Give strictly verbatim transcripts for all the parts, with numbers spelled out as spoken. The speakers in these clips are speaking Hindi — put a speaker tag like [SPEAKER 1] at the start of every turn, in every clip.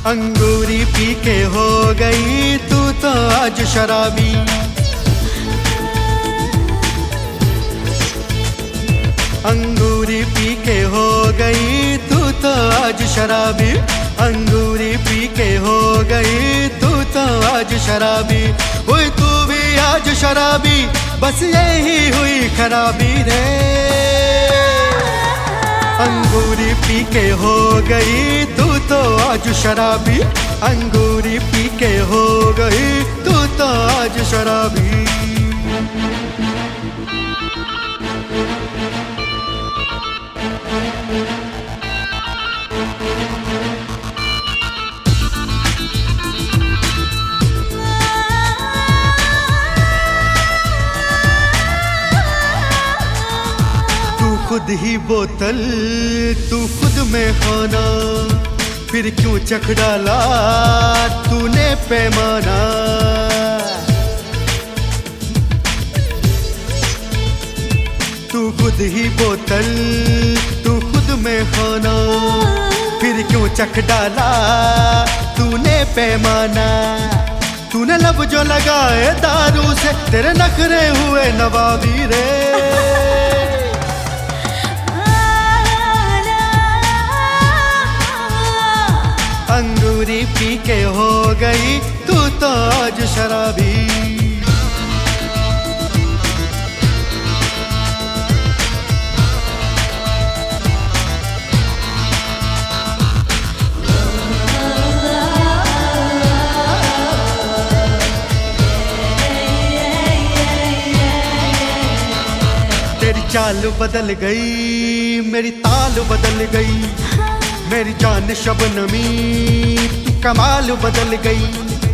[SPEAKER 1] अंगूरी पी के हो गई तू तो आज शराबी। अंगूरी पी के हो गई तू तो आज शराबी। अंगूरी पी के हो गई तू तो आज शराबी। हुई तू भी आज शराबी, बस यही हुई खराबी रे। अंगूरी पी के हो गई तू तो आज शराबी। अंगूरी पी के हो गई तू तो आज शराबी। खुद ही बोतल तू खुद में खाना, फिर क्यों चख डाला तूने पैमाना। तू खुद ही बोतल तू खुद में खाना, फिर क्यों चख डाला तूने पैमाना। तूने लब जो लगाए दारू से, तेरे नखरे हुए नवाबी रे। अंगूरी पी के हो गई तू तो आज शराबी। तेरी चाल बदल गई, मेरी ताल बदल गई। मेरी जान शबनमी तू कमाल बदल गई।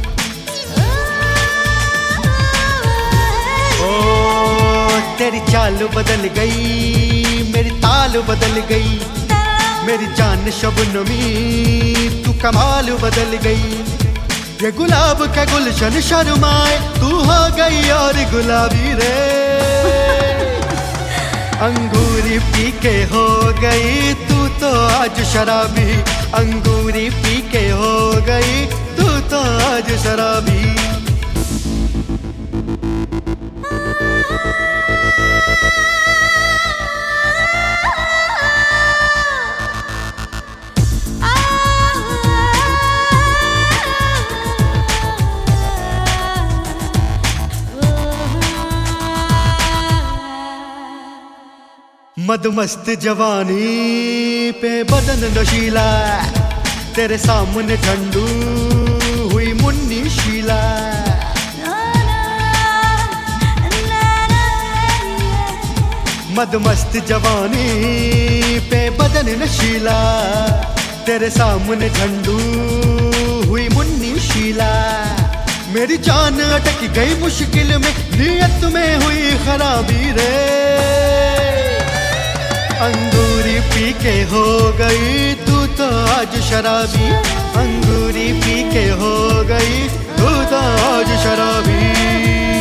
[SPEAKER 1] ओ तेरी चाल बदल गई, मेरी ताल बदल गई। मेरी जान शबनमी तू कमाल बदल गई। ये गुलाब का गुलशन शर्माए, तू हो गई और गुलाबी रे। अंगूरी पी के हो गई तू तो आज शराबी। अंगूरी पी के हो गई तू तो आज शराबी। मदमस्त जवानी पे बदन नशीला, तेरे सामने ठंडू हुई मुन्नी शीला। मदमस्त जवानी पे बदन नशीला, तेरे सामने ठंडू हुई मुन्नी शीला। मेरी जान अटक गई मुश्किल में, नियत में हुई खराबी रे। अंगूरी पी के हो गई तू तो आज शराबी। अंगूरी पी के हो गई तू तो आज शराबी।